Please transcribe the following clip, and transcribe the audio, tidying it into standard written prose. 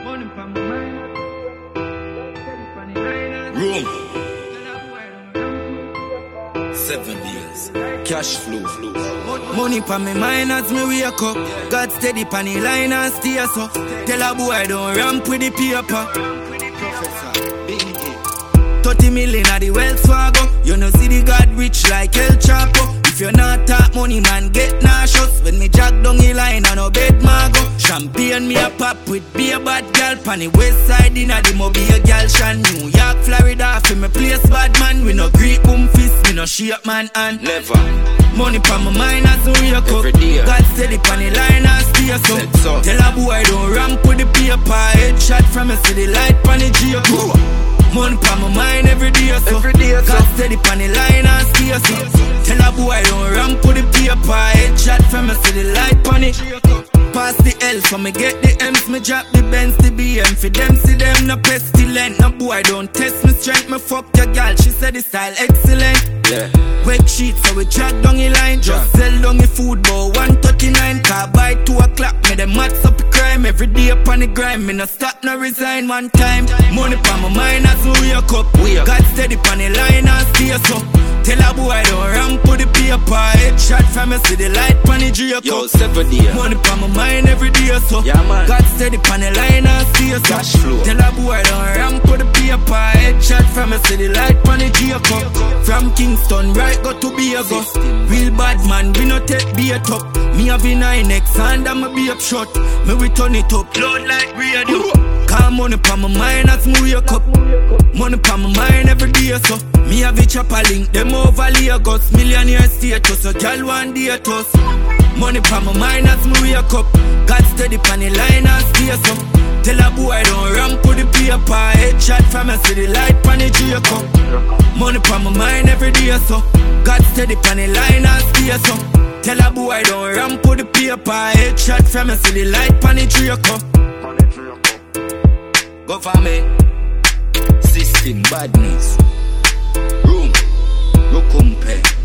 Room 7 years. Cash flow. Money pa me mind as me wake up. God steady pan the line and stay so. Tell a boy don't ramp with the paper. 30 million at the Wells Fargo. You know see the God rich like El Chapo. If you not talk money man get nauseous. When me jack down the line and no bed mago. Champagne me a pop with be a bad girl. Pan the west side in a the mobile girl shan. New York, Florida for me place bad man. We no greet boom fist, we no shake man and Never. money pa my mind as we wake up. Every day. God steady pan the line and stay so. Tell a boy don't ramp with the paper. Headshot from me see the light pan the G-up. Money pa my mind every day so. God steady pan the line and stay so. Tell a boy don't ramp with the paper. Headshot from me see the light pan it. Pass the L so me get the M's. Me drop the Benz, the BM. For them see them no pestilent. No boy don't test me strength. Me fuck your girl, she said the style excellent. Yeah. Wake sheet so we drag down the line. Just sell down the food bowl 139. Car by 2 o'clock me them mats up the crime. Every day upon the grind. Me no stop no resign one time. Money pa my mind as we wake up. God steady pan the line and stay so. Tell a boy don't ramp with the paper. Headshot from me see the light pan the G-up. Yo, 7 years. Money pa my mind every day so. Yeah, man. God steady pan the line and stay so. Cash flow. Tell a boy don't ramp with the paper. Headshot from me see the light pan the G-up. From Kingston right go to Biago. Real bad man we no take be a top. Me have a 9X and I'ma be up shot. Me we turn it up loud like radio. Call money pa my mind as me wake up. Money pa my mind every day so. Me have a chopper link them over Lagos. Millionaire status so girl one day to us. Money pa my mind as me wake up. God steady pan the line and stay so. Tell a boy don't ramp with the paper. Headshot from me see the light pan the G-up. Money pa my mind every day so. God steady pan the line and stay so. Tell a boy don't ramp with the paper. Headshot from me see the light pan the G-up. Go for me. System badness. Room. Rokumpe.